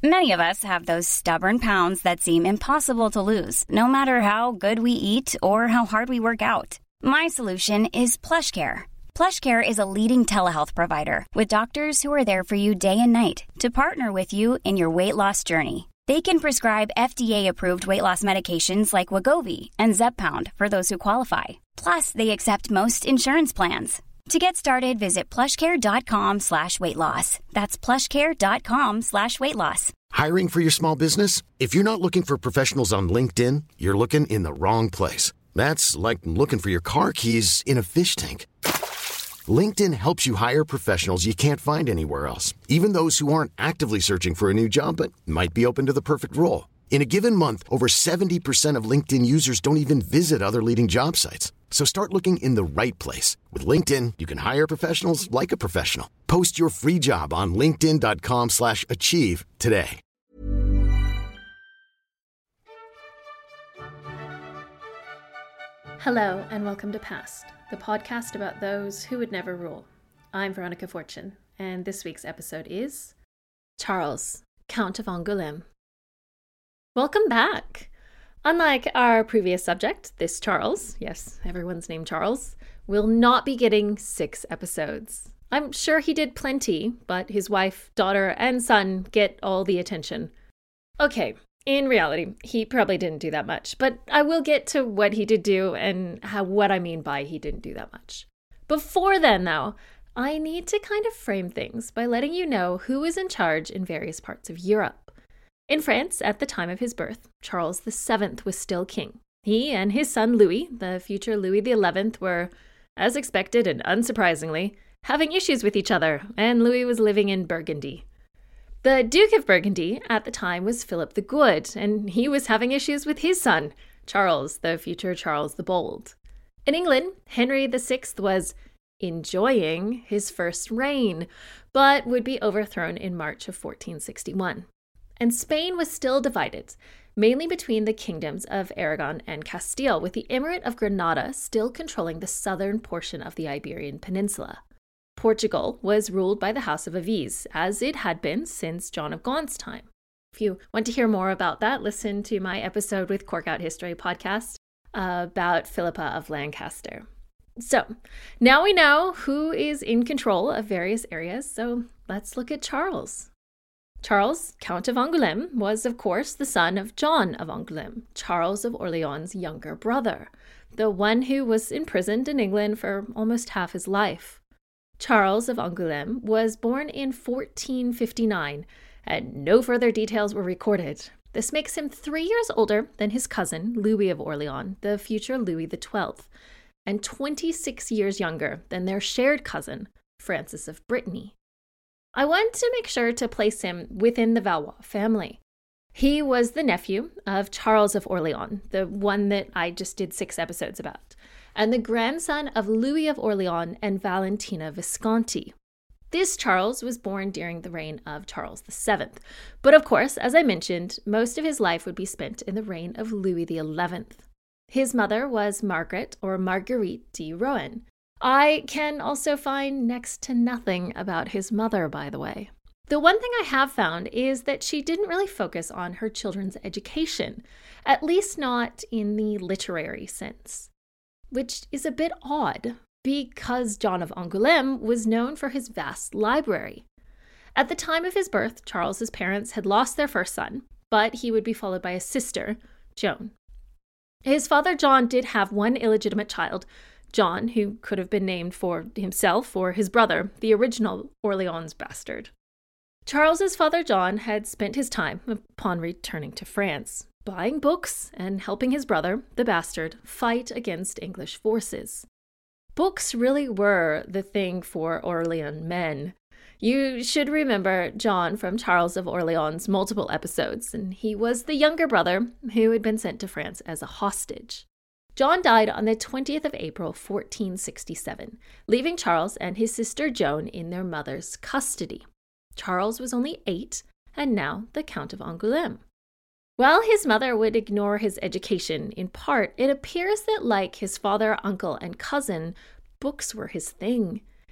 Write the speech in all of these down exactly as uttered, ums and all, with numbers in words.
Many of us have those stubborn pounds that seem impossible to lose, no matter how good we eat or how hard we work out. My solution is PlushCare. PlushCare is a leading telehealth provider with doctors who are there for you day and night to partner with you in your weight loss journey. They can prescribe F D A-approved weight loss medications like Wegovy and Zepbound for those who qualify. Plus, they accept most insurance plans. To get started, visit plushcare.com slash weight loss. That's plushcare.com slash weight loss. Hiring for your small business? If you're not looking for professionals on LinkedIn, you're looking in the wrong place. That's like looking for your car keys in a fish tank. LinkedIn helps you hire professionals you can't find anywhere else, even those who aren't actively searching for a new job but might be open to the perfect role. In a given month, over seventy percent of LinkedIn users don't even visit other leading job sites. So start looking in the right place. With LinkedIn, you can hire professionals like a professional. Post your free job on linkedin.com slash achieve today. Hello and welcome to Past, the podcast about those who would never rule. I'm Veronica Fortune, and this week's episode is Charles, Count of Angoulême. Welcome back! Unlike our previous subject, this Charles, yes, everyone's named Charles, will not be getting six episodes. I'm sure he did plenty, but his wife, daughter, and son get all the attention. Okay, in reality, he probably didn't do that much, but I will get to what he did do and how what I mean by he didn't do that much. Before then, though, I need to kind of frame things by letting you know who was in charge in various parts of Europe. In France, at the time of his birth, Charles the Seventh was still king. He and his son Louis, the future Louis the Eleventh, were, as expected and unsurprisingly, having issues with each other, and Louis was living in Burgundy. The Duke of Burgundy at the time was Philip the Good, and he was having issues with his son, Charles, the future Charles the Bold. In England, Henry the Sixth was enjoying his first reign, but would be overthrown in March of fourteen sixty-one. And Spain was still divided, mainly between the kingdoms of Aragon and Castile, with the Emirate of Granada still controlling the southern portion of the Iberian Peninsula. Portugal was ruled by the House of Aviz, as it had been since John of Gaunt's time. If you want to hear more about that, listen to my episode with Cork Out History podcast about Philippa of Lancaster. So, now we know who is in control of various areas, so let's look at Charles. Charles, Count of Angoulême, was, of course, the son of John of Angoulême, Charles of Orleans' younger brother, the one who was imprisoned in England for almost half his life. Charles of Angoulême was born in fourteen fifty-nine, and no further details were recorded. This makes him three years older than his cousin, Louis of Orleans, the future Louis the Twelfth, and twenty-six years younger than their shared cousin, Francis of Brittany. I want to make sure to place him within the Valois family. He was the nephew of Charles of Orleans, the one that I just did six episodes about, and the grandson of Louis of Orleans and Valentina Visconti. This Charles was born during the reign of Charles the Seventh, but of course, as I mentioned, most of his life would be spent in the reign of Louis the Eleventh. His mother was Margaret or Marguerite de Rohan. I can also find next to nothing about his mother, by the way. The one thing I have found is that she didn't really focus on her children's education, at least not in the literary sense, which is a bit odd because John of Angoulême was known for his vast library. At the time of his birth, Charles's parents had lost their first son, but he would be followed by a sister, Joan. His father John did have one illegitimate child, John, who could have been named for himself or his brother, the original Orleans bastard. Charles's father John had spent his time, upon returning to France, buying books and helping his brother, the bastard, fight against English forces. Books really were the thing for Orleans men. You should remember John from Charles of Orleans' multiple episodes, and he was the younger brother who had been sent to France as a hostage. John died on the twentieth of April, fourteen sixty-seven, leaving Charles and his sister Joan in their mother's custody. Charles was only eight, and now the Count of Angoulême. While his mother would ignore his education, in part, it appears that like his father, uncle, and cousin, books were his thing.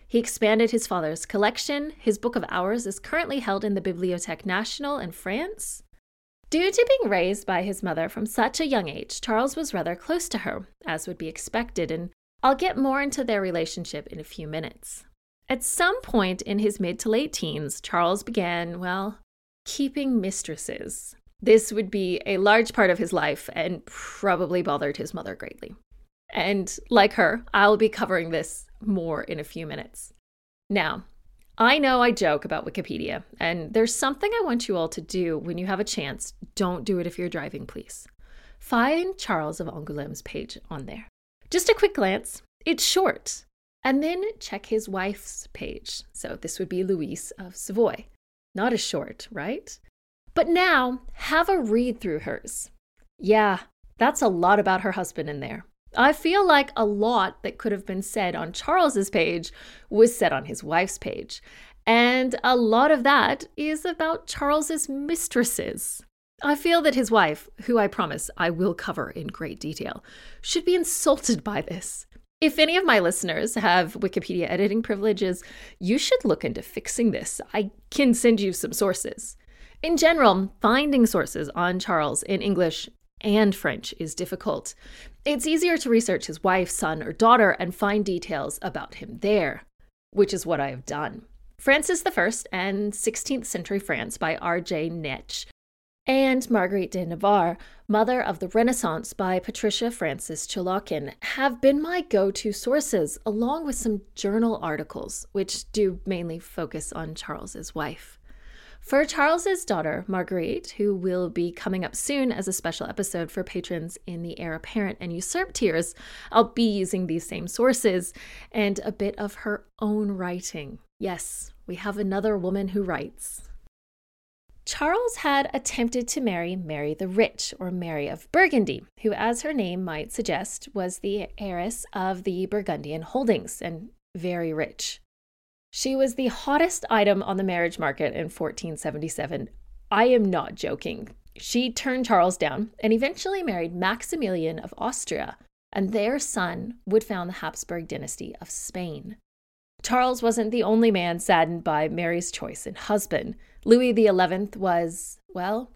He expanded his father's collection. His Book of Hours is currently held in the Bibliothèque Nationale in France. Due to being raised by his mother from such a young age, Charles was rather close to her, as would be expected, and I'll get more into their relationship in a few minutes. At some point in his mid to late teens, Charles began, well, keeping mistresses. This would be a large part of his life and probably bothered his mother greatly. And like her, I'll be covering this more in a few minutes. Now, I know I joke about Wikipedia, and there's something I want you all to do when you have a chance. Don't do it if you're driving, please. Find Charles of Angoulême's page on there. Just a quick glance. It's short. And then check his wife's page. So this would be Louise of Savoy. Not as short, right? But now, have a read through hers. Yeah, that's a lot about her husband in there. I feel like a lot that could have been said on Charles's page was said on his wife's page. And a lot of that is about Charles's mistresses. I feel that his wife, who I promise I will cover in great detail, should be insulted by this. If any of my listeners have Wikipedia editing privileges, you should look into fixing this. I can send you some sources. In general, finding sources on Charles in English and French is difficult. It's easier to research his wife, son, or daughter and find details about him there, which is what I have done. Francis the First and sixteenth century France by R J Netsch, and Marguerite de Navarre, Mother of the Renaissance by Patricia Francis Cholokin, have been my go-to sources, along with some journal articles, which do mainly focus on Charles's wife. For Charles's daughter, Marguerite, who will be coming up soon as a special episode for patrons in the heir apparent and usurped tiers, I'll be using these same sources and a bit of her own writing. Yes, we have another woman who writes. Charles had attempted to marry Mary the Rich, or Mary of Burgundy, who, as her name might suggest, was the heiress of the Burgundian holdings and very rich. She was the hottest item on the marriage market in fourteen seventy-seven. I am not joking. She turned Charles down and eventually married Maximilian of Austria, and their son would found the Habsburg dynasty of Spain. Charles wasn't the only man saddened by Mary's choice in husband. Louis the Eleventh was, well,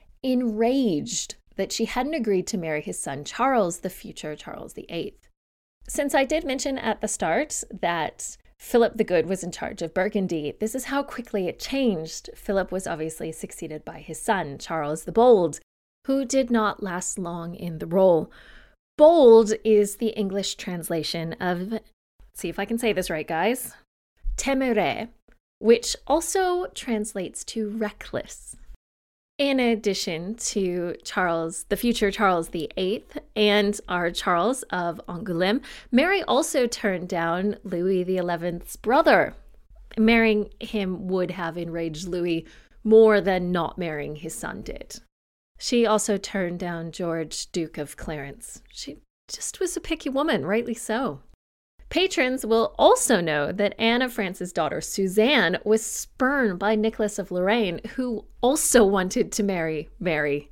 enraged that she hadn't agreed to marry his son Charles, the future Charles the Eighth. Since I did mention at the start that Philip the Good was in charge of Burgundy, this is how quickly it changed. Philip was obviously succeeded by his son, Charles the Bold, who did not last long in the role. Bold is the English translation of, let's see if I can say this right, guys, téméraire, which also translates to reckless. In addition to Charles, the future Charles the Eighth, and our Charles of Angoulême, Mary also turned down Louis the Eleventh's brother. Marrying him would have enraged Louis more than not marrying his son did. She also turned down George, Duke of Clarence. She just was a picky woman, rightly so. Patrons will also know that Anne of France's daughter, Suzanne, was spurned by Nicholas of Lorraine, who also wanted to marry Mary.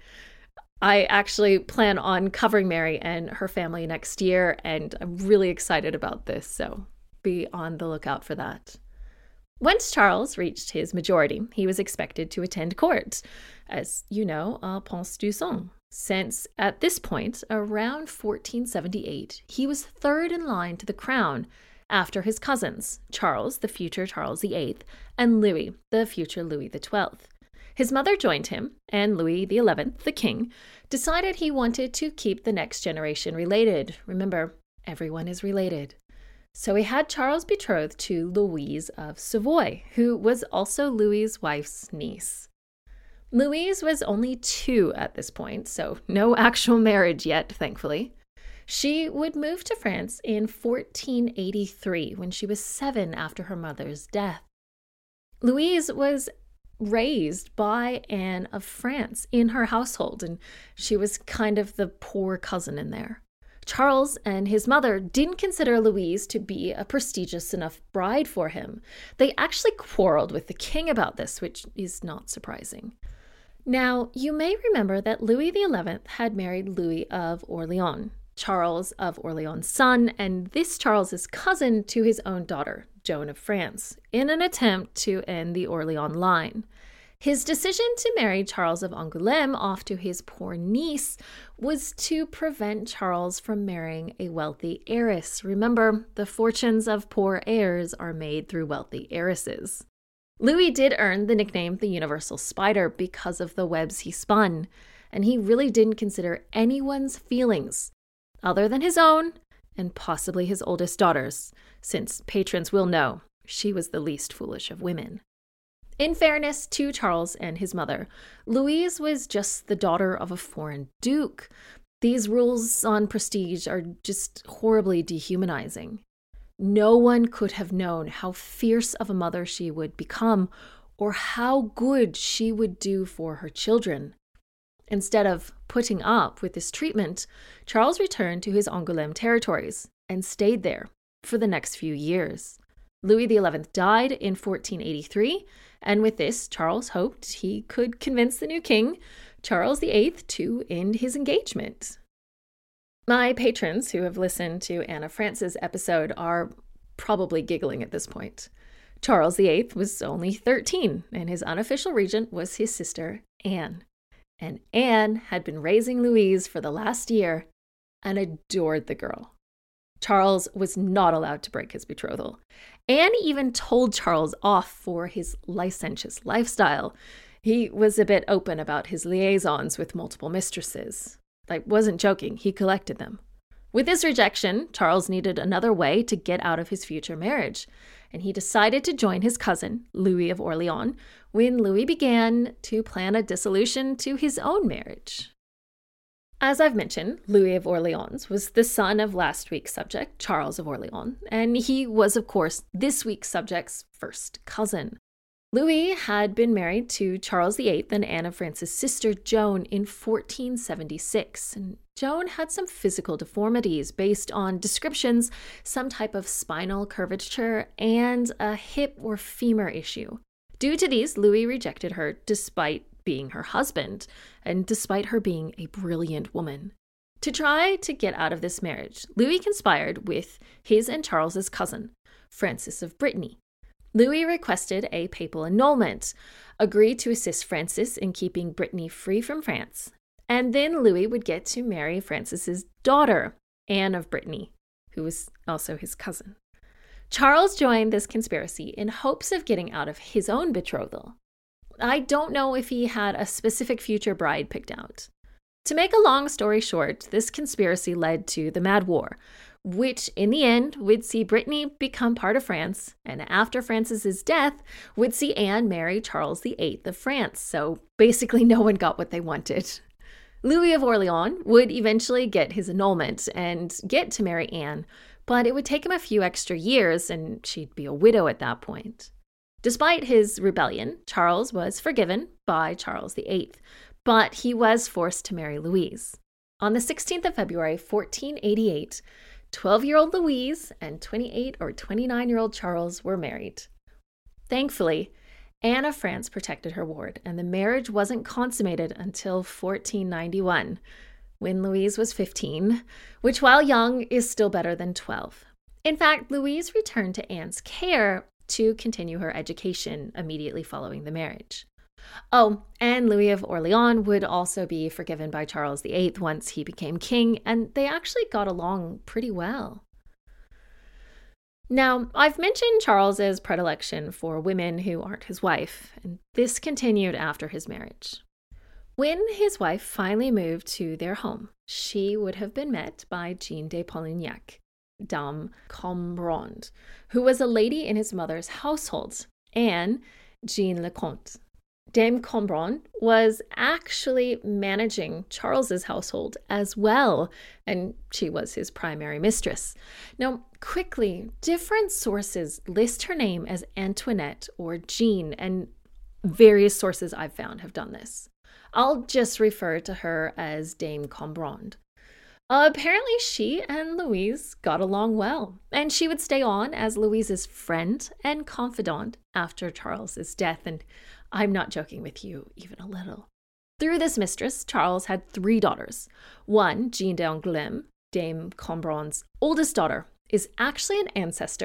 I actually plan on covering Mary and her family next year, and I'm really excited about this, so be on the lookout for that. Once Charles reached his majority, he was expected to attend court, as you know, à Pons du Sang. Since, at this point, around fourteen seventy-eight, he was third in line to the crown after his cousins, Charles, the future Charles the Eighth, and Louis, the future Louis the Twelfth. His mother joined him, and Louis the Eleventh, the king, decided he wanted to keep the next generation related. Remember, everyone is related. So he had Charles betrothed to Louise of Savoy, who was also Louis's wife's niece. Louise was only two at this point, so no actual marriage yet, thankfully. She would move to France in fourteen eighty-three, when she was seven after her mother's death. Louise was raised by Anne of France in her household, and she was kind of the poor cousin in there. Charles and his mother didn't consider Louise to be a prestigious enough bride for him. They actually quarreled with the king about this, which is not surprising. Now, you may remember that Louis the Eleventh had married Louis of Orleans, Charles of Orleans' son, and this Charles's cousin to his own daughter, Joan of France, in an attempt to end the Orleans line. His decision to marry Charles of Angoulême off to his poor niece was to prevent Charles from marrying a wealthy heiress. Remember, the fortunes of poor heirs are made through wealthy heiresses. Louis did earn the nickname the Universal Spider because of the webs he spun, and he really didn't consider anyone's feelings, other than his own and possibly his oldest daughter's, since patrons will know she was the least foolish of women. In fairness to Charles and his mother, Louise was just the daughter of a foreign duke. These rules on prestige are just horribly dehumanizing. No one could have known how fierce of a mother she would become or how good she would do for her children. Instead of putting up with this treatment, Charles returned to his Angoulême territories and stayed there for the next few years. Louis the eleventh died in fourteen eighty-three, and with this, Charles hoped he could convince the new king, Charles the eighth, to end his engagement. My patrons who have listened to Anne of France's episode are probably giggling at this point. Charles the eighth was only thirteen, and his unofficial regent was his sister, Anne. And Anne had been raising Louise for the last year and adored the girl. Charles was not allowed to break his betrothal. Anne even told Charles off for his licentious lifestyle. He was a bit open about his liaisons with multiple mistresses. I wasn't joking, he collected them. With this rejection, Charles needed another way to get out of his future marriage, and he decided to join his cousin, Louis of Orleans, when Louis began to plan a dissolution to his own marriage. As I've mentioned, Louis of Orleans was the son of last week's subject, Charles of Orleans, and he was, of course, this week's subject's first cousin. Louis had been married to Charles the eighth and Anne of France's sister, Joan, in fourteen seventy-six, and Joan had some physical deformities based on descriptions, some type of spinal curvature, and a hip or femur issue. Due to these, Louis rejected her despite being her husband, and despite her being a brilliant woman. To try to get out of this marriage, Louis conspired with his and Charles's cousin, Francis of Brittany. Louis requested a papal annulment, agreed to assist Francis in keeping Brittany free from France, and then Louis would get to marry Francis's daughter, Anne of Brittany, who was also his cousin. Charles joined this conspiracy in hopes of getting out of his own betrothal. I don't know if he had a specific future bride picked out. To make a long story short, this conspiracy led to the Mad War, which in the end would see Brittany become part of France, and after Francis's death, would see Anne marry Charles the eighth of France, so basically no one got what they wanted. Louis of Orleans would eventually get his annulment and get to marry Anne, but it would take him a few extra years, and she'd be a widow at that point. Despite his rebellion, Charles was forgiven by Charles the eighth, but he was forced to marry Louise. On the sixteenth of February, fourteen eighty-eight, twelve-year-old Louise and twenty-eight or twenty-nine-year-old Charles were married. Thankfully, Anne of France protected her ward, and the marriage wasn't consummated until fourteen ninety-one, when Louise was fifteen, which while young is still better than twelve. In fact, Louise returned to Anne's care to continue her education immediately following the marriage. Oh, and Louis of Orleans would also be forgiven by Charles the eighth once he became king, and they actually got along pretty well. Now, I've mentioned Charles's predilection for women who aren't his wife, and this continued after his marriage. When his wife finally moved to their home, she would have been met by Jeanne de Polignac, Dame Cambronde, who was a lady in his mother's household, and Jeanne Lecomte. Dame Cambronde was actually managing Charles's household as well, and she was his primary mistress. Now, quickly, different sources list her name as Antoinette or Jeanne, and various sources I've found have done this. I'll just refer to her as Dame Cambronde. Uh, apparently, she and Louise got along well, and she would stay on as Louise's friend and confidant after Charles's death, and I'm not joking with you even a little. Through this mistress, Charles had three daughters. One, Jeanne d'Angoulême, Dame Cambronde's oldest daughter, is actually an ancestor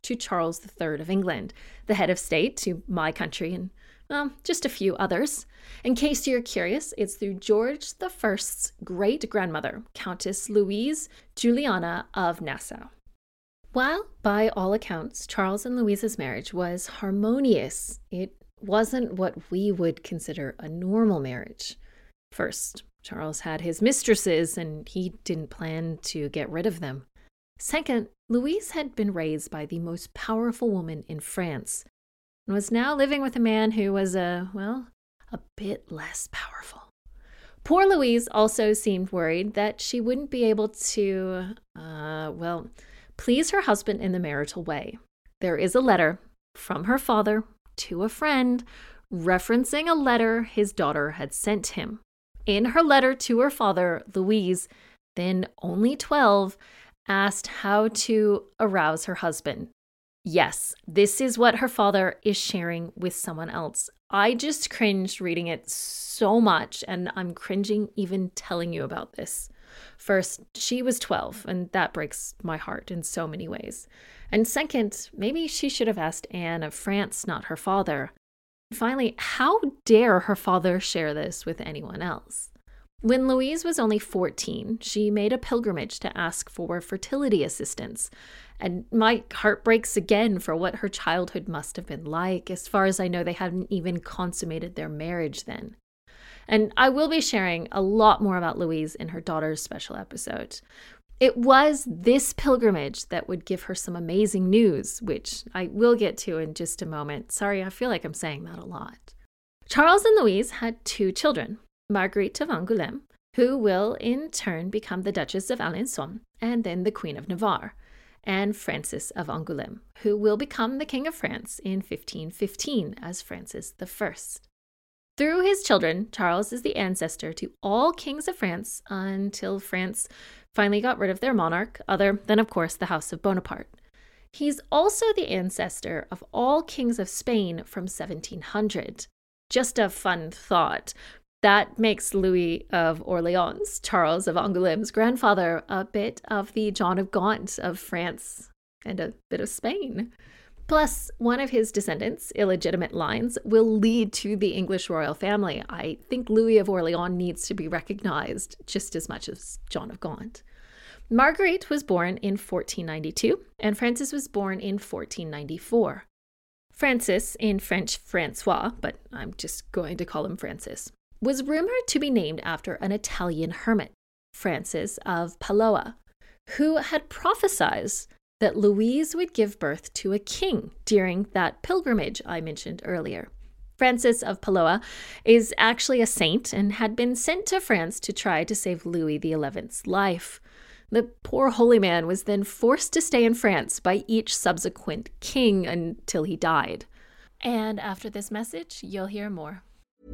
to Charles the Third of England, the head of state to my country and, well, just a few others. In case you're curious, it's through George the First's great-grandmother, Countess Louise Juliana of Nassau. While, by all accounts, Charles and Louise's marriage was harmonious, it wasn't what we would consider a normal marriage. First, Charles had his mistresses, and he didn't plan to get rid of them. Second, Louise had been raised by the most powerful woman in France, and was now living with a man who was, a, well, a bit less powerful. Poor Louise also seemed worried that she wouldn't be able to, uh, well, please her husband in the marital way. There is a letter from her father to a friend referencing a letter his daughter had sent him. In her letter to her father, Louise, then only twelve, asked how to arouse her husband. Yes, this is what her father is sharing with someone else. I just cringed reading it so much, and I'm cringing even telling you about this. First, she was twelve, and that breaks my heart in so many ways. And second, maybe she should have asked Anne of France, not her father. Finally, how dare her father share this with anyone else? When Louise was only fourteen, she made a pilgrimage to ask for fertility assistance. And my heart breaks again for what her childhood must have been like. As far as I know, they hadn't even consummated their marriage then. And I will be sharing a lot more about Louise in her daughter's special episode. It was this pilgrimage that would give her some amazing news, which I will get to in just a moment. Sorry, I feel like I'm saying that a lot. Charles and Louise had two children, Marguerite of Angoulême, who will in turn become the Duchess of Alençon and then the Queen of Navarre, and Francis of Angoulême, who will become the King of France in fifteen fifteen as Francis the First. Through his children, Charles is the ancestor to all kings of France until France finally got rid of their monarch, other than, of course, the House of Bonaparte. He's also the ancestor of all kings of Spain from seventeen hundred. Just a fun thought. That makes Louis of Orleans, Charles of Angoulême's grandfather, a bit of the John of Gaunt of France and a bit of Spain. Plus, one of his descendants' illegitimate lines will lead to the English royal family. I think Louis of Orleans needs to be recognized just as much as John of Gaunt. Marguerite was born in fourteen ninety-two, and Francis was born in fourteen ninety-four. Francis, in French Francois, but I'm just going to call him Francis, was rumored to be named after an Italian hermit, Francis of Padua, who had prophesied that Louise would give birth to a king during that pilgrimage I mentioned earlier. Francis of Padua is actually a saint and had been sent to France to try to save Louis the eleventh's life. The poor holy man was then forced to stay in France by each subsequent king until he died. And after this message, you'll hear more.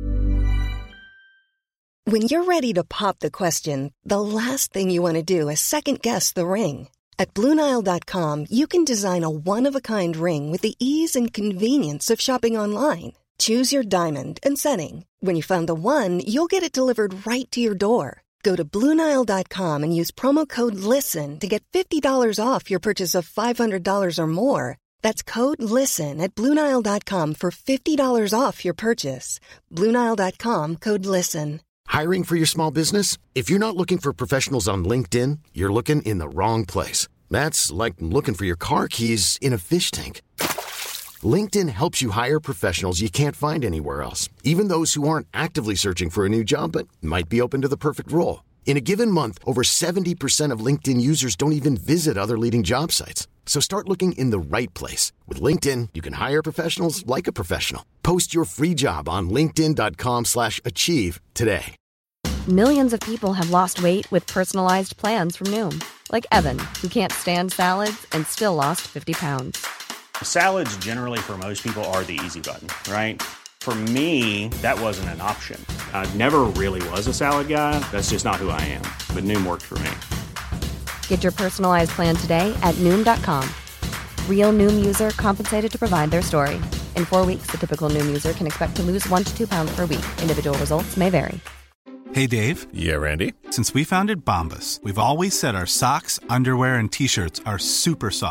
When you're ready to pop the question, the last thing you want to do is second-guess the ring. At Blue Nile dot com, you can design a one-of-a-kind ring with the ease and convenience of shopping online. Choose your diamond and setting. When you find the one, you'll get it delivered right to your door. Go to Blue Nile dot com and use promo code LISTEN to get fifty dollars off your purchase of five hundred dollars or more. That's code LISTEN at Blue Nile dot com for fifty dollars off your purchase. Blue Nile dot com, code LISTEN. Hiring for your small business? If you're not looking for professionals on LinkedIn, you're looking in the wrong place. That's like looking for your car keys in a fish tank. LinkedIn helps you hire professionals you can't find anywhere else, even those who aren't actively searching for a new job but might be open to the perfect role. In a given month, over seventy percent of LinkedIn users don't even visit other leading job sites. So start looking in the right place. With LinkedIn, you can hire professionals like a professional. Post your free job on linkedin dot com slash achieve today. Millions of people have lost weight with personalized plans from Noom. Like Evan, who can't stand salads and still lost fifty pounds. Salads generally for most people are the easy button, right? For me, that wasn't an option. I never really was a salad guy. That's just not who I am. But Noom worked for me. Get your personalized plan today at Noom dot com. Real Noom user compensated to provide their story. In four weeks, the typical Noom user can expect to lose one to two pounds per week. Individual results may vary. Hey, Dave. Yeah, Randy. Since we founded Bombas, we've always said our socks, underwear, and T-shirts are super soft.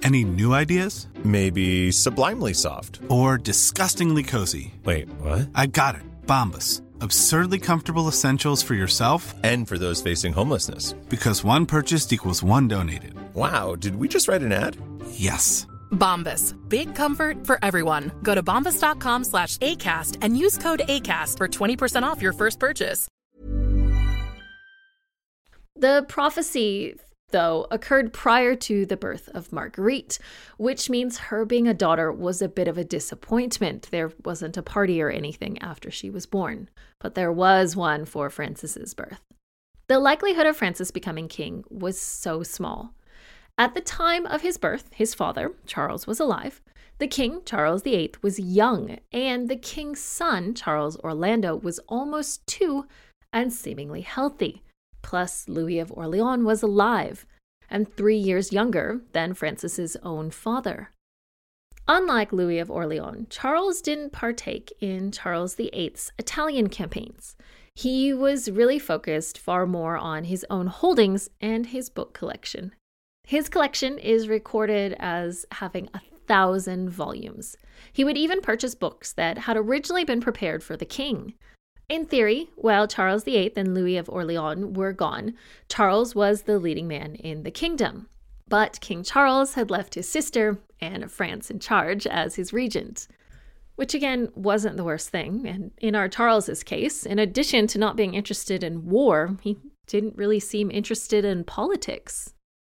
Any new ideas? Maybe sublimely soft. Or disgustingly cozy. Wait, what? I got it. Bombas. Absurdly comfortable essentials for yourself and for those facing homelessness. Because one purchased equals one donated. Wow, did we just write an ad? Yes. Bombas. Big comfort for everyone. Go to bombas.com slash ACAST and use code ACAST for twenty percent off your first purchase. The prophecy, though, occurred prior to the birth of Marguerite, which means her being a daughter was a bit of a disappointment. There wasn't a party or anything after she was born, but there was one for Francis's birth. The likelihood of Francis becoming king was so small. At the time of his birth, his father, Charles, was alive. The king, Charles the Eighth, was young, and the king's son, Charles Orlando, was almost two and seemingly healthy. Plus, Louis of Orleans was alive, and three years younger than Francis's own father. Unlike Louis of Orleans, Charles didn't partake in Charles the Eighth's Italian campaigns. He was really focused far more on his own holdings and his book collection. His collection is recorded as having a thousand volumes. He would even purchase books that had originally been prepared for the king. In theory, while Charles the Eighth and Louis of Orleans were gone, Charles was the leading man in the kingdom. But King Charles had left his sister, Anne of France, in charge as his regent. Which again wasn't the worst thing, and in our Charles's case, in addition to not being interested in war, he didn't really seem interested in politics.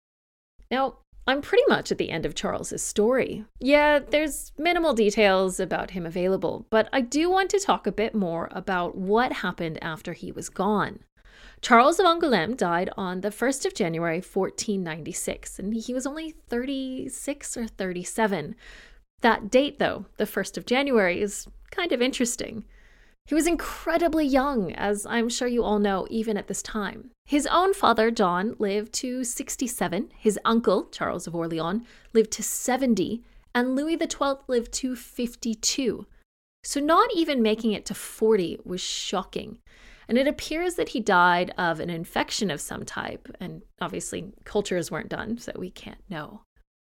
Now, I'm pretty much at the end of Charles's story. Yeah, there's minimal details about him available, but I do want to talk a bit more about what happened after he was gone. Charles of Angoulême died on the first of January, fourteen ninety-six, and he was only thirty-six or thirty-seven. That date, though, the first of January, is kind of interesting. He was incredibly young, as I'm sure you all know, even at this time. His own father, John, lived to sixty-seven. His uncle, Charles of Orleans, lived to seventy. And Louis the Twelfth lived to fifty-two. So not even making it to forty was shocking. And it appears that he died of an infection of some type. And obviously, cultures weren't done, so we can't know.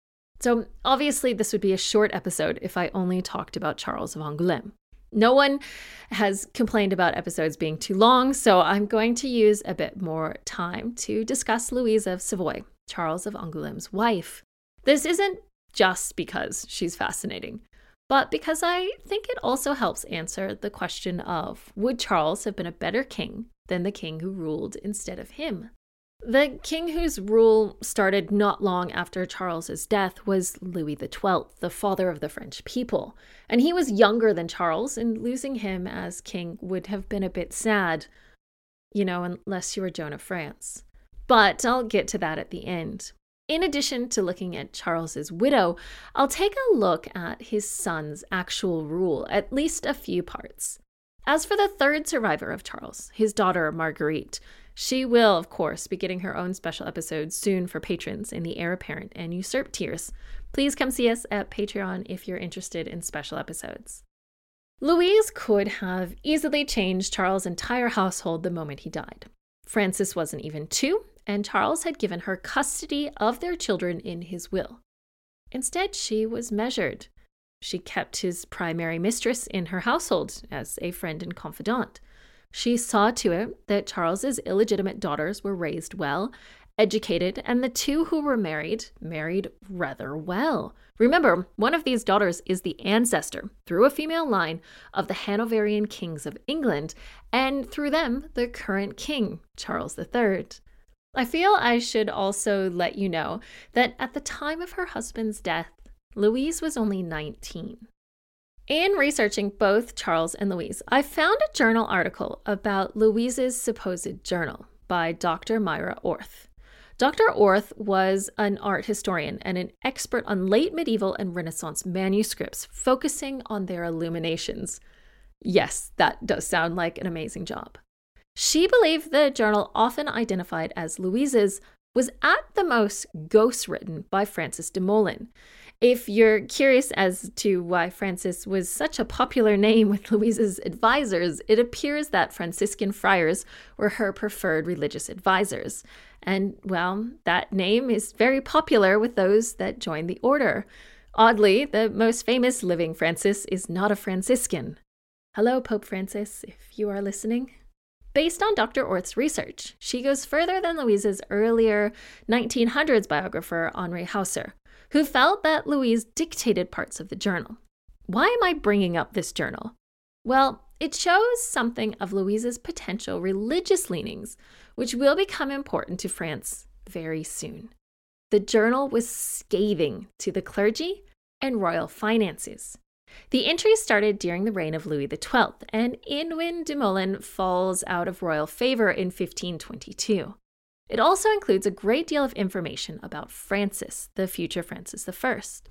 So obviously, this would be a short episode if I only talked about Charles of Angoulême. No one has complained about episodes being too long, so I'm going to use a bit more time to discuss Louise of Savoy, Charles of Angoulême's wife. This isn't just because she's fascinating, but because I think it also helps answer the question of, would Charles have been a better king than the king who ruled instead of him? The king whose rule started not long after Charles's death was Louis the Twelfth, the father of the French people. And he was younger than Charles, and losing him as king would have been a bit sad, you know, unless you were Joan of France. But I'll get to that at the end. In addition to looking at Charles's widow, I'll take a look at his son's actual rule, at least a few parts. As for the third survivor of Charles, his daughter Marguerite, she will, of course, be getting her own special episode soon for patrons in the Heir Apparent and Usurped tiers. Please come see us at Patreon if you're interested in special episodes. Louise could have easily changed Charles' entire household the moment he died. Frances wasn't even two, and Charles had given her custody of their children in his will. Instead, she was measured. She kept his primary mistress in her household as a friend and confidant. She saw to it that Charles's illegitimate daughters were raised well, educated, and the two who were married, married rather well. Remember, one of these daughters is the ancestor, through a female line, of the Hanoverian kings of England, and through them, the current king, Charles the Third. I feel I should also let you know that at the time of her husband's death, Louise was only nineteen. In researching both Charles and Louise, I found a journal article about Louise's supposed journal by Doctor Myra Orth. Doctor Orth was an art historian and an expert on late medieval and Renaissance manuscripts, focusing on their illuminations. Yes, that does sound like an amazing job. She believed the journal, often identified as Louise's, was at the most ghost-written by Francis de Molin. If you're curious as to why Francis was such a popular name with Louise's advisors, it appears that Franciscan friars were her preferred religious advisors. And, well, that name is very popular with those that joined the order. Oddly, the most famous living Francis is not a Franciscan. Hello, Pope Francis, if you are listening. Based on Doctor Orth's research, she goes further than Louise's earlier nineteen hundreds biographer, Henri Hauser, who felt that Louise dictated parts of the journal. Why am I bringing up this journal? Well, it shows something of Louise's potential religious leanings, which will become important to France very soon. The journal was scathing to the clergy and royal finances. The entries started during the reign of Louis the twelfth, and Edwin de Molin falls out of royal favor in fifteen twenty-two. It also includes a great deal of information about Francis, the future Francis the First.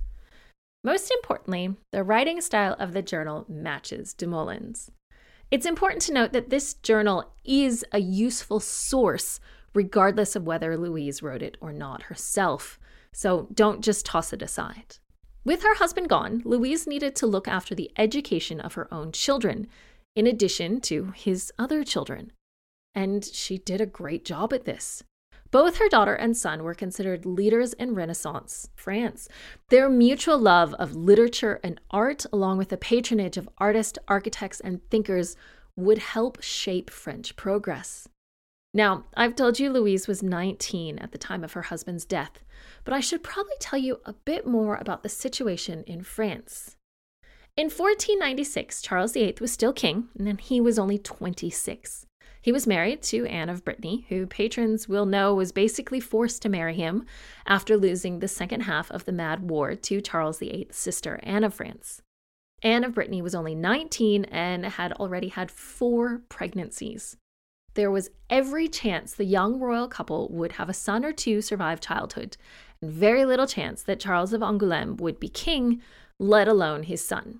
Most importantly, the writing style of the journal matches de Molin's. It's important to note that this journal is a useful source, regardless of whether Louise wrote it or not herself, so don't just toss it aside. With her husband gone, Louise needed to look after the education of her own children, in addition to his other children. And she did a great job at this. Both her daughter and son were considered leaders in Renaissance France. Their mutual love of literature and art, along with the patronage of artists, architects, and thinkers, would help shape French progress. Now, I've told you Louise was nineteen at the time of her husband's death, but I should probably tell you a bit more about the situation in France. In fourteen ninety-six, Charles the Eighth was still king, and he was only twenty-six. He was married to Anne of Brittany, who patrons will know was basically forced to marry him after losing the second half of the Mad War to Charles the Eighth's sister, Anne of France. Anne of Brittany was only nineteen and had already had four pregnancies. There was every chance the young royal couple would have a son or two survive childhood, and very little chance that Charles of Angoulême would be king, let alone his son.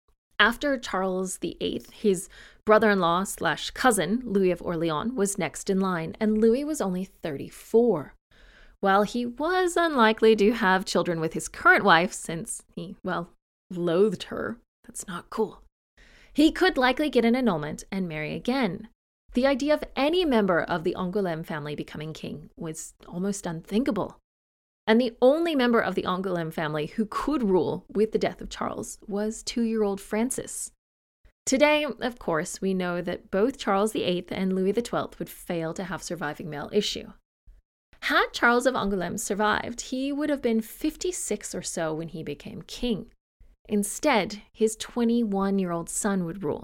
After Charles the Eighth, his brother-in-law slash cousin, Louis of Orleans, was next in line, and Louis was only thirty-four. While he was unlikely to have children with his current wife, since he, well, loathed her, that's not cool, he could likely get an annulment and marry again. The idea of any member of the Angoulême family becoming king was almost unthinkable. And the only member of the Angoulême family who could rule with the death of Charles was two-year-old Francis. Today, of course, we know that both Charles the Eighth and Louis the Twelfth would fail to have surviving male issue. Had Charles of Angoulême survived, he would have been fifty-six or so when he became king. Instead, his twenty-one-year-old son would rule.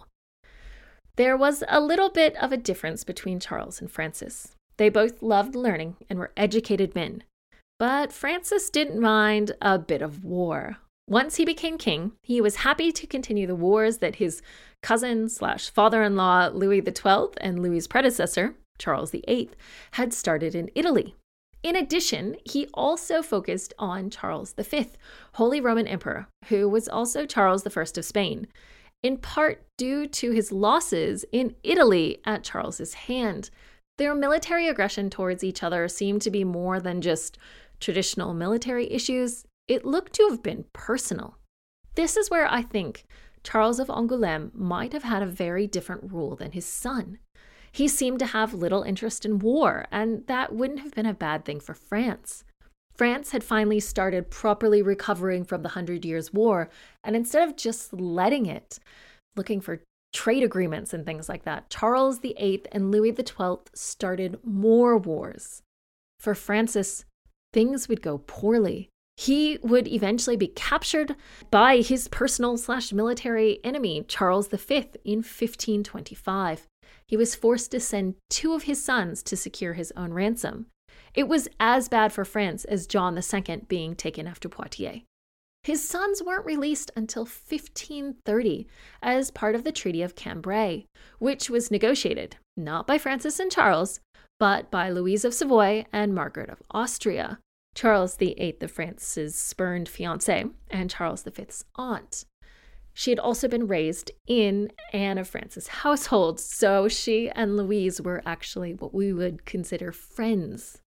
There was a little bit of a difference between Charles and Francis. They both loved learning and were educated men. But Francis didn't mind a bit of war. Once he became king, he was happy to continue the wars that his cousin slash father-in-law Louis the Twelfth and Louis's predecessor, Charles the Eighth, had started in Italy. In addition, he also focused on Charles the Fifth, Holy Roman Emperor, who was also Charles the First of Spain, in part due to his losses in Italy at Charles's hand. Their military aggression towards each other seemed to be more than just traditional military issues. It looked to have been personal. This is where I think Charles of Angoulême might have had a very different rule than his son. He seemed to have little interest in war, and that wouldn't have been a bad thing for France. France had finally started properly recovering from the Hundred Years' War, and instead of just letting it, looking for trade agreements and things like that, Charles the Eighth and Louis the Twelfth started more wars. For Francis, things would go poorly. He would eventually be captured by his personal slash military enemy, Charles the Fifth, in fifteen twenty-five. He was forced to send two of his sons to secure his own ransom. It was as bad for France as John the Second being taken after Poitiers. His sons weren't released until fifteen thirty as part of the Treaty of Cambrai, which was negotiated not by Francis and Charles, but by Louise of Savoy and Margaret of Austria, Charles the Eighth of France's spurned fiancé and Charles the Fifth's aunt. She had also been raised in Anne of France's household, so she and Louise were actually what we would consider friends.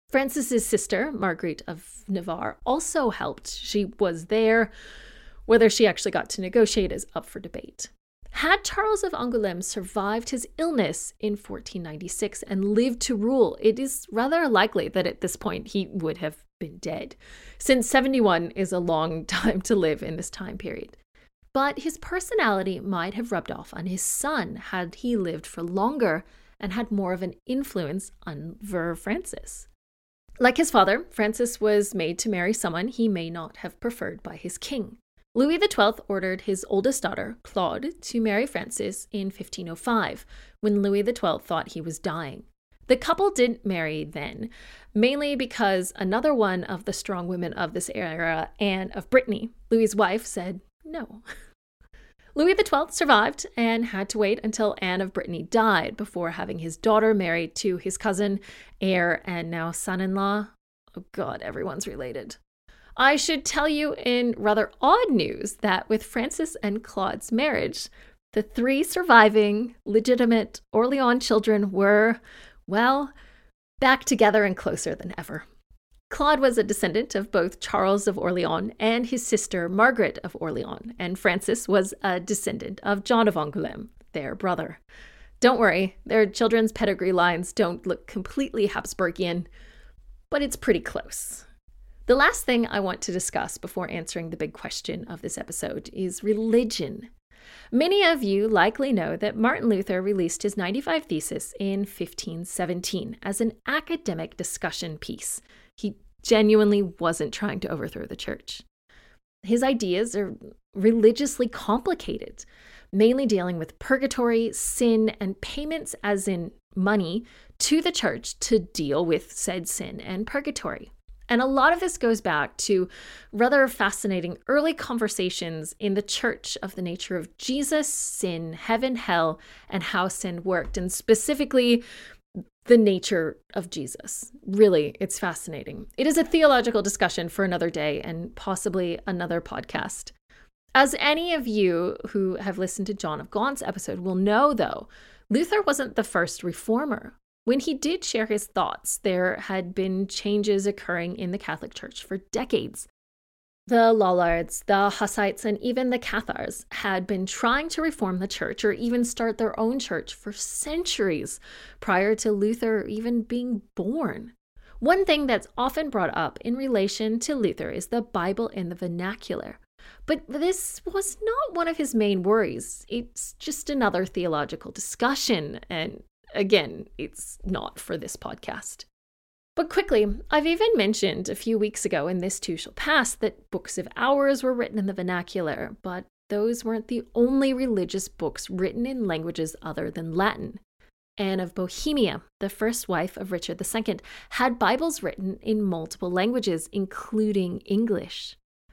Francis's sister, Marguerite of Navarre, also helped. She was there. Whether she actually got to negotiate is up for debate. Had Charles of Angoulême survived his illness in fourteen ninety-six and lived to rule, it is rather likely that at this point he would have been dead, since seventy-one is a long time to live in this time period. But his personality might have rubbed off on his son had he lived for longer and had more of an influence over Francis. Like his father, Francis was made to marry someone he may not have preferred by his king. Louis the twelfth ordered his oldest daughter, Claude, to marry Francis in fifteen oh five, when Louis the twelfth thought he was dying. The couple didn't marry then, mainly because another one of the strong women of this era, Anne of Brittany, Louis's wife, said no. Louis the twelfth survived and had to wait until Anne of Brittany died before having his daughter married to his cousin, heir, and now son-in-law. Oh God, everyone's related. I should tell you in rather odd news that with Francis and Claude's marriage, the three surviving legitimate Orleans children were, well, back together and closer than ever. Claude was a descendant of both Charles of Orleans and his sister Margaret of Orleans, and Francis was a descendant of John of Angoulême, their brother. Don't worry, their children's pedigree lines don't look completely Habsburgian, but it's pretty close. The last thing I want to discuss before answering the big question of this episode is religion. Many of you likely know that Martin Luther released his ninety-five Thesis in fifteen seventeen as an academic discussion piece. He genuinely wasn't trying to overthrow the church. His ideas are religiously complicated, mainly dealing with purgatory, sin, and payments, as in money, to the church to deal with said sin and purgatory. And a lot of this goes back to rather fascinating early conversations in the church of the nature of Jesus, sin, heaven, hell, and how sin worked, and specifically the nature of Jesus. Really, it's fascinating. It is a theological discussion for another day and possibly another podcast. As any of you who have listened to John of Gaunt's episode will know, though, Luther wasn't the first reformer. When he did share his thoughts, there had been changes occurring in the Catholic Church for decades. The Lollards, the Hussites, and even the Cathars had been trying to reform the church or even start their own church for centuries prior to Luther even being born. One thing that's often brought up in relation to Luther is the Bible in the vernacular. But this was not one of his main worries. It's just another theological discussion, and again, it's not for this podcast. But quickly, I've even mentioned a few weeks ago in This Too Shall Pass that books of hours were written in the vernacular, but those weren't the only religious books written in languages other than Latin. Anne of Bohemia, the first wife of Richard the Second, had Bibles written in multiple languages, including English.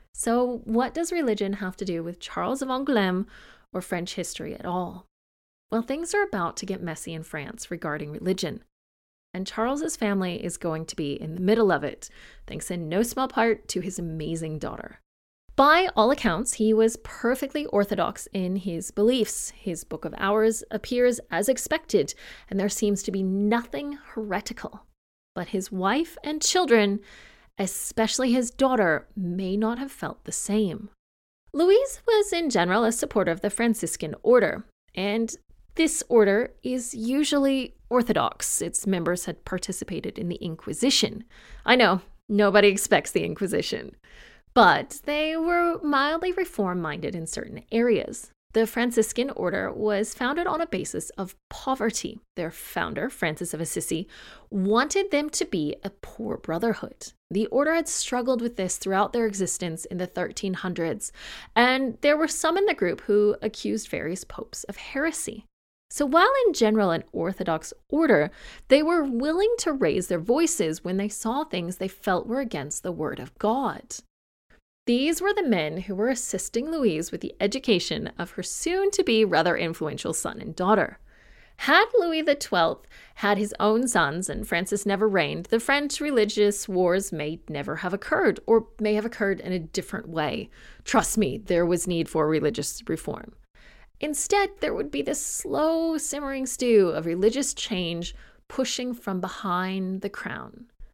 So what does religion have to do with Charles of Angoulême or French history at all? Well, things are about to get messy in France regarding religion, and Charles's family is going to be in the middle of it, thanks in no small part to his amazing daughter. By all accounts, he was perfectly orthodox in his beliefs. His Book of Hours appears as expected, and there seems to be nothing heretical. But his wife and children, especially his daughter, may not have felt the same. Louise was in general a supporter of the Franciscan order, and this order is usually orthodox. Its members had participated in the Inquisition. I know, nobody expects the Inquisition. But they were mildly reform-minded in certain areas. The Franciscan order was founded on a basis of poverty. Their founder, Francis of Assisi, wanted them to be a poor brotherhood. The order had struggled with this throughout their existence in the thirteen hundreds, and there were some in the group who accused various popes of heresy. So while in general an orthodox order, they were willing to raise their voices when they saw things they felt were against the word of God. These were the men who were assisting Louise with the education of her soon-to-be rather influential son and daughter. Had Louis the twelfth had his own sons and Francis never reigned, the French religious wars may never have occurred, or may have occurred in a different way. Trust me, there was need for religious reform. Instead, there would be this slow simmering stew of religious change pushing from behind the crown.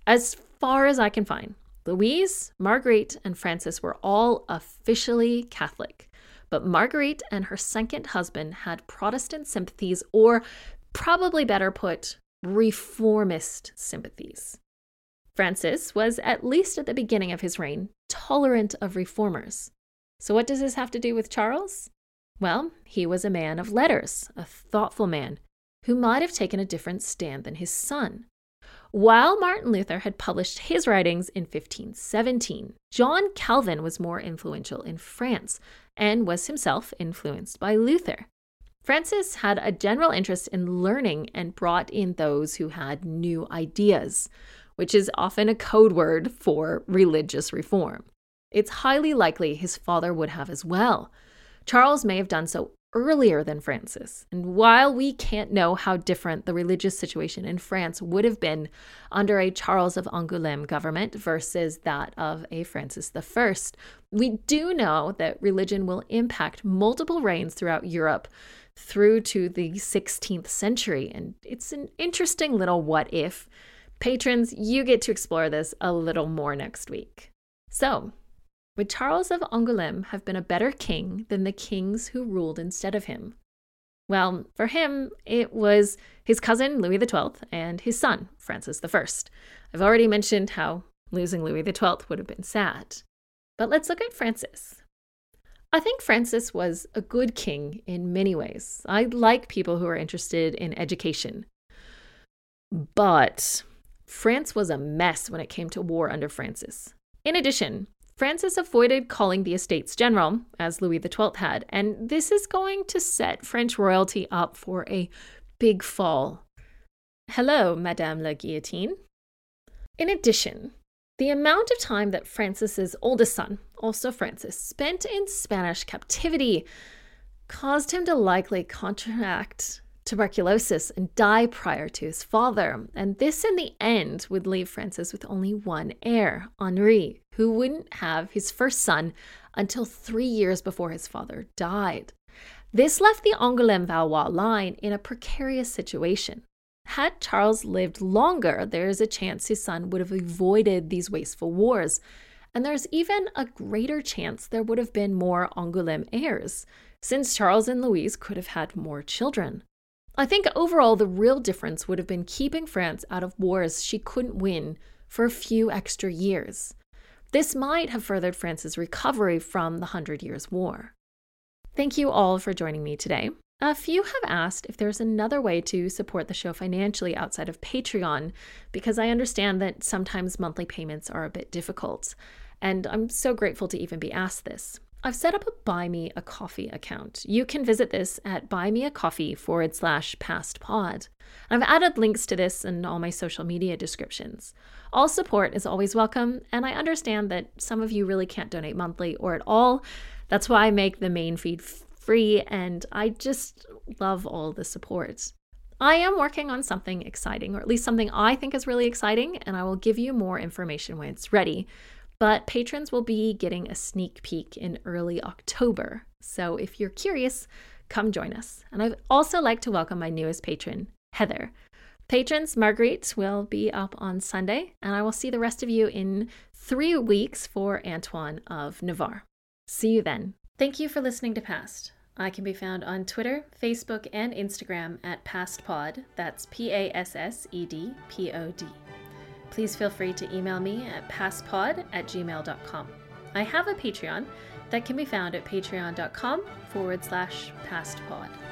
As far as I can find, Louise, Marguerite, and Francis were all officially Catholic, but Marguerite and her second husband had Protestant sympathies, or probably better put, reformist sympathies. Francis was, at least at the beginning of his reign, tolerant of reformers. So what does this have to do with Charles? Well, he was a man of letters, a thoughtful man, who might have taken a different stand than his son. While Martin Luther had published his writings in fifteen seventeen, John Calvin was more influential in France and was himself influenced by Luther. Francis had a general interest in learning and brought in those who had new ideas, which is often a code word for religious reform. It's highly likely his father would have as well. Charles may have done so earlier than Francis, and while we can't know how different the religious situation in France would have been under a Charles of Angoulême government versus that of a Francis the First, we do know that religion will impact multiple reigns throughout Europe through to the sixteenth century, and it's an interesting little what if. Patrons, you get to explore this a little more next week. So, would Charles of Angoulême have been a better king than the kings who ruled instead of him? Well, for him, it was his cousin Louis the Twelfth and his son, Francis the First. I've already mentioned how losing Louis the Twelfth would have been sad. But let's look at Francis. I think Francis was a good king in many ways. I like people who are interested in education. But France was a mess when it came to war under Francis. In addition, Francis avoided calling the Estates General, as Louis the Twelfth had, and this is going to set French royalty up for a big fall. Hello, Madame la Guillotine. In addition, the amount of time that Francis's oldest son, also Francis, spent in Spanish captivity caused him to likely contract tuberculosis and die prior to his father. And this, in the end, would leave Francis with only one heir, Henri, who wouldn't have his first son until three years before his father died. This left the Angoulême-Valois line in a precarious situation. Had Charles lived longer, there's a chance his son would have avoided these wasteful wars. And there's even a greater chance there would have been more Angoulême heirs, since Charles and Louise could have had more children. I think overall the real difference would have been keeping France out of wars she couldn't win for a few extra years. This might have furthered France's recovery from the Hundred Years' War. Thank you all for joining me today. A few have asked if there's another way to support the show financially outside of Patreon, because I understand that sometimes monthly payments are a bit difficult, and I'm so grateful to even be asked this. I've set up a Buy Me a Coffee account. You can visit this at buymeacoffee forward slash past pod. I've added links to this in all my social media descriptions. All support is always welcome, and I understand that some of you really can't donate monthly or at all. That's why I make the main feed free, and I just love all the support. I am working on something exciting, or at least something I think is really exciting, and I will give you more information when it's ready. But patrons will be getting a sneak peek in early October. So if you're curious, come join us. And I'd also like to welcome my newest patron, Heather. Patrons, Marguerite will be up on Sunday, and I will see the rest of you in three weeks for Antoine of Navarre. See you then. Thank you for listening to Past. I can be found on Twitter, Facebook, and Instagram at PastPod. That's P A S S E D P O D. Please feel free to email me at passpod at gmail dot com. I have a Patreon that can be found at patreon.com forward slash pastpod.